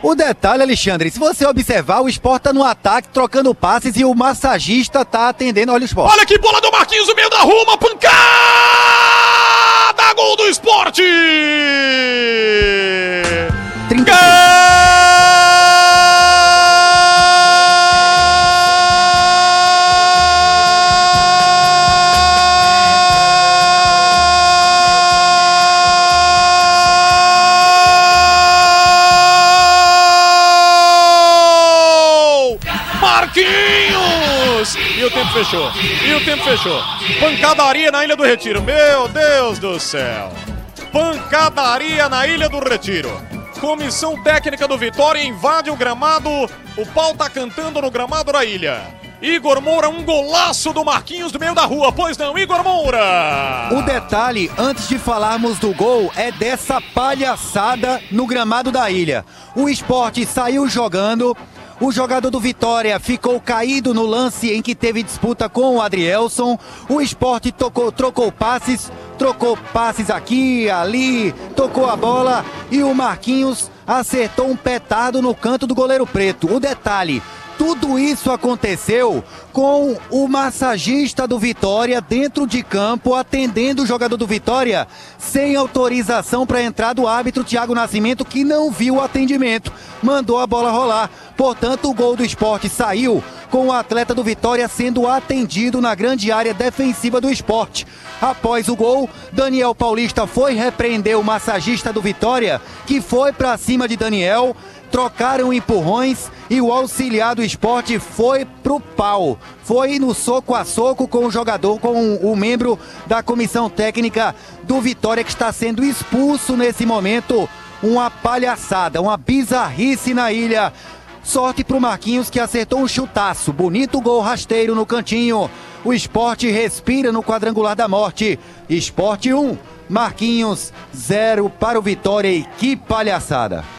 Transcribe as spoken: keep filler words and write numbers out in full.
O detalhe, Alexandre, se você observar, o Sport tá no ataque, trocando passes e o massagista tá atendendo. Olha o Sport. Olha que bola do Marquinhos no meio da rua, uma pancada! Gol do Sport! trinta Marquinhos! E o tempo fechou. E o tempo fechou. Pancadaria na Ilha do Retiro. Meu Deus do céu. Pancadaria na Ilha do Retiro. Comissão técnica do Vitória invade o gramado. O pau tá cantando no gramado da ilha. Igor Moura, um golaço do Marquinhos do meio da rua. Pois não, Igor Moura? O detalhe, antes de falarmos do gol, é dessa palhaçada no gramado da ilha. O Sport saiu jogando. O jogador do Vitória ficou caído no lance em que teve disputa com o Adrielson. O Sport tocou, trocou passes, trocou passes aqui, ali, tocou a bola e o Marquinhos acertou um petardo no canto do goleiro preto. O detalhe, tudo isso aconteceu com o massagista do Vitória dentro de campo, atendendo o jogador do Vitória, sem autorização para entrar do árbitro Thiago Nascimento, que não viu o atendimento, mandou a bola rolar. Portanto, o gol do Sport saiu com o atleta do Vitória sendo atendido na grande área defensiva do Sport. Após o gol, Daniel Paulista foi repreender o massagista do Vitória, que foi para cima de Daniel, trocaram empurrões e o auxiliar do Sport foi pro pau. Foi no soco a soco com o jogador, com o membro da comissão técnica do Vitória, que está sendo expulso nesse momento. Uma palhaçada, uma bizarrice na ilha. Sorte pro Marquinhos, que acertou um chutaço. Bonito gol rasteiro no cantinho. O Sport respira no quadrangular da morte. Sport um, Marquinhos zero para o Vitória. E que palhaçada.